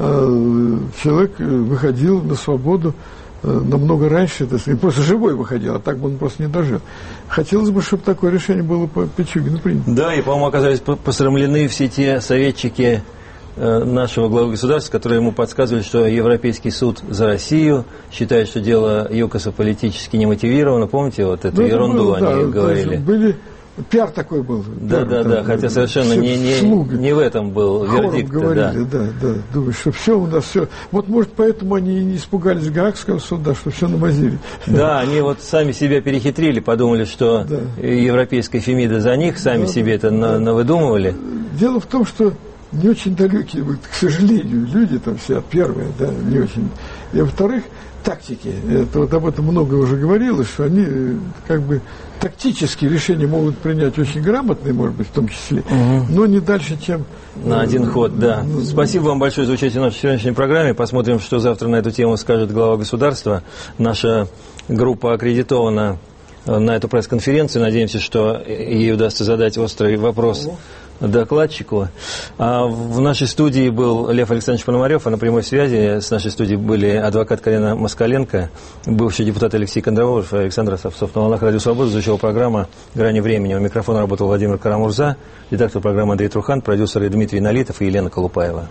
э, человек выходил на свободу э, намного раньше, то есть, просто живой выходил, а так бы он просто не дожил. Хотелось бы, чтобы такое решение было по Пичугину принято. Да, и, по-моему, оказались посрамлены все те советчики э, нашего главы государства, которые ему подсказывали, что Европейский суд за Россию считает, что дело ЮКОСа политически не мотивировано. Помните, вот эту ну, ерунду было, они да, говорили? Были... Пиар такой был. Да, пиар, да, там, да, хотя совершенно не, не, не в этом был вердикт. Говорили, да, да, да. Думаю, что все у нас все. Вот, может, поэтому они и не испугались Гаагского суда, что все намазили. Да, они вот сами себя перехитрили, подумали, что да. Европейская Фемида за них, сами да, себе это да. навыдумывали. Дело в том, что не очень далекие, к сожалению, люди там все первые, да, не очень. И во-вторых, тактики. Это вот об этом много уже говорилось, что они как бы тактические решения могут принять очень грамотные, может быть, в том числе, угу. но не дальше, чем... На один ход, да. Ну, Спасибо вам большое за участие в нашей сегодняшней программе. Посмотрим, что завтра на эту тему скажет глава государства. Наша группа аккредитована на эту пресс-конференцию. Надеемся, что ей удастся задать острый вопрос докладчику. А в нашей студии был Лев Александрович Пономарев, а на прямой связи с нашей студией были адвокат Карина Москаленко, бывший депутат Алексей Кондратьев и Александр Савцов. На волнах Радио Свобода звучала программа «Грани времени». У микрофона работал Владимир Карамурза, редактор программы Андрей Трухан, продюсеры Дмитрий Налитов и Елена Колупаева.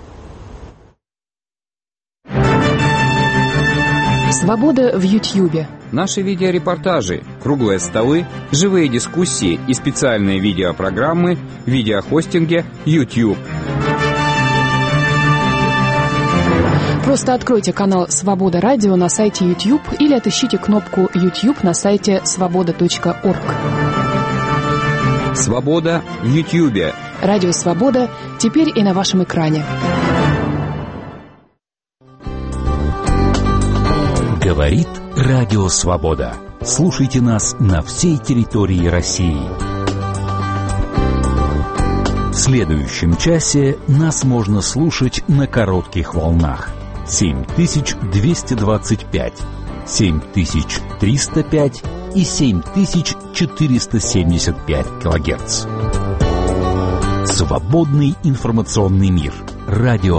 Свобода в Ютьюбе. Наши видеорепортажи, круглые столы, живые дискуссии и специальные видеопрограммы в видеохостинге YouTube. Просто откройте канал «Свобода Радио» на сайте YouTube или отыщите кнопку YouTube на сайте свобода точка орг. Свобода в Ютьюбе. Радио «Свобода» теперь и на вашем экране. Говорит Радио Свобода. Слушайте нас на всей территории России. В следующем часе нас можно слушать на коротких волнах. семь тысяч двести двадцать пять, семь тысяч триста пять и семь тысяч четыреста семьдесят пять килогерц. Свободный информационный мир. Радио